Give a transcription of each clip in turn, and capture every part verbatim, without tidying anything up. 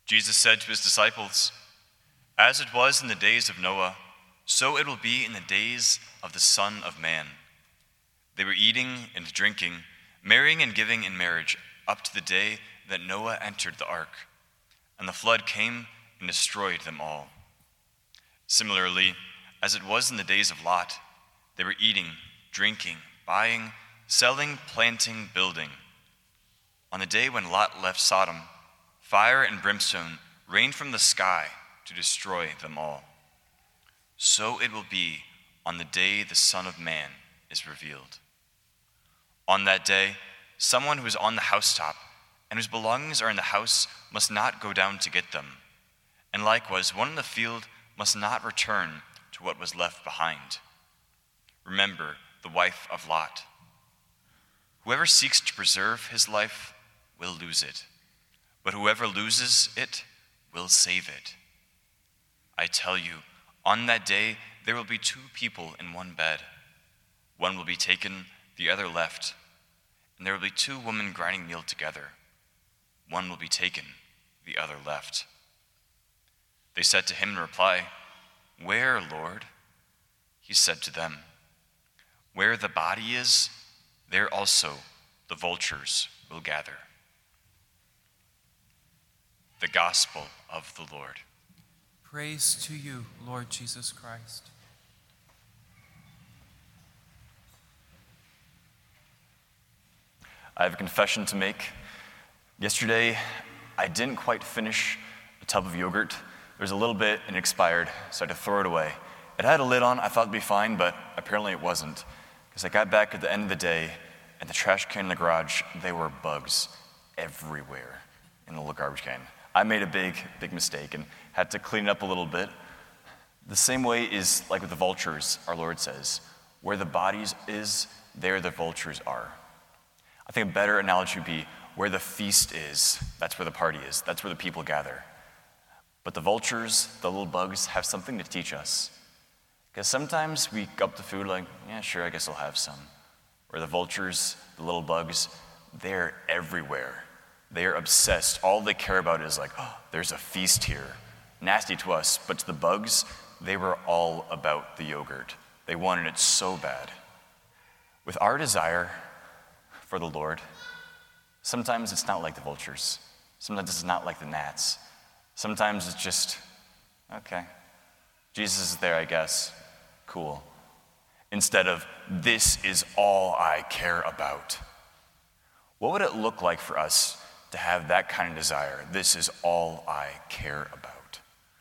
Jesus said to his disciples, "As it was in the days of Noah, so it will be in the days of the Son of Man. They were eating and drinking, marrying and giving in marriage, up to the day that Noah entered the ark, and the flood came and destroyed them all. Similarly, as it was in the days of Lot, they were eating, drinking, buying, selling, planting, building. On the day when Lot left Sodom, fire and brimstone rained from the sky to destroy them all. So it will be on the day the Son of Man is revealed. On that day, someone who is on the housetop and whose belongings are in the house must not go down to get them. And likewise, one in the field must not return to what was left behind. Remember the wife of Lot. Whoever seeks to preserve his life will lose it, but whoever loses it will save it. I tell you, on that day there will be two people in one bed. One will be taken, the other left, and there will be two women grinding meal together. One will be taken, the other left." They said to him in reply, "Where, Lord?" He said to them, "Where the body is, there also the vultures will gather." The Gospel of the Lord. Praise to you, Lord Jesus Christ. I have a confession to make. Yesterday, I didn't quite finish a tub of yogurt. There was a little bit and it expired, so I had to throw it away. It had a lid on, I thought it'd be fine, but apparently it wasn't. Because I got back at the end of the day, and the trash can in the garage, there were bugs everywhere in the little garbage can. I made a big, big mistake and had to clean it up a little bit. The same way is like with the vultures, our Lord says, where the bodies is, there the vultures are. I think a better analogy would be where the feast is, that's where the party is, that's where the people gather. But the vultures, the little bugs, have something to teach us. Because sometimes we go up to food like, yeah, sure, I guess I'll have some. Where the vultures, the little bugs, they're everywhere. They're obsessed. All they care about is like, oh, there's a feast here. Nasty to us, but to the bugs, they were all about the yogurt. They wanted it so bad. With our desire for the Lord, sometimes it's not like the vultures. Sometimes it's not like the gnats. Sometimes it's just, okay, Jesus is there, I guess. Cool. Instead of, this is all I care about. What would it look like for us to have that kind of desire? This is all I care about.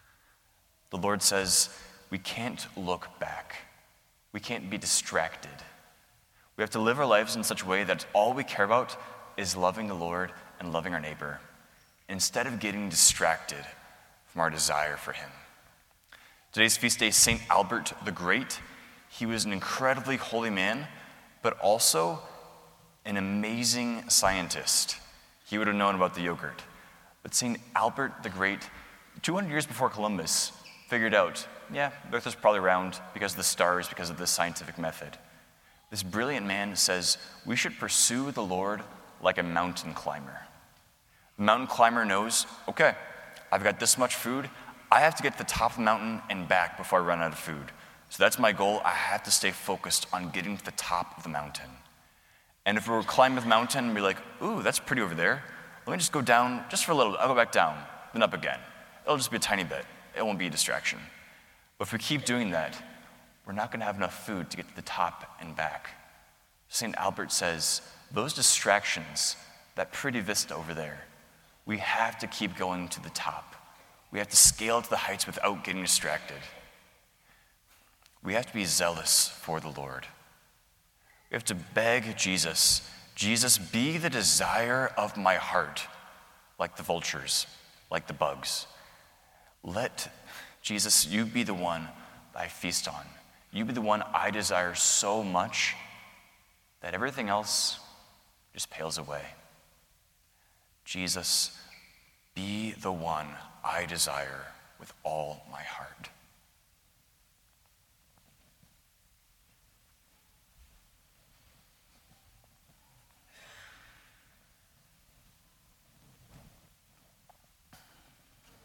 The Lord says we can't look back. We can't be distracted. We have to live our lives in such a way that all we care about is loving the Lord and loving our neighbor, instead of getting distracted from our desire for him. Today's feast day is Saint Albert the Great. He was an incredibly holy man, but also an amazing scientist. He would have known about the yogurt. But Saint Albert the Great, two hundred years before Columbus, figured out, yeah, the Earth is probably round because of the stars, because of this scientific method. This brilliant man says we should pursue the Lord like a mountain climber. The mountain climber knows, okay, I've got this much food. I have to get to the top of the mountain and back before I run out of food. So that's my goal. I have to stay focused on getting to the top of the mountain. And if we were climbing the mountain and be like, ooh, that's pretty over there. Let me just go down just for a little. I'll go back down, then up again. It'll just be a tiny bit. It won't be a distraction. But if we keep doing that, we're not going to have enough food to get to the top and back. Saint Albert says, those distractions, that pretty vista over there, we have to keep going to the top. We have to scale to the heights without getting distracted. We have to be zealous for the Lord. We have to beg Jesus, Jesus, be the desire of my heart, like the vultures, like the bugs. Let, Jesus, you be the one I feast on. You be the one I desire so much that everything else just pales away. Jesus, be the one I desire with all my heart.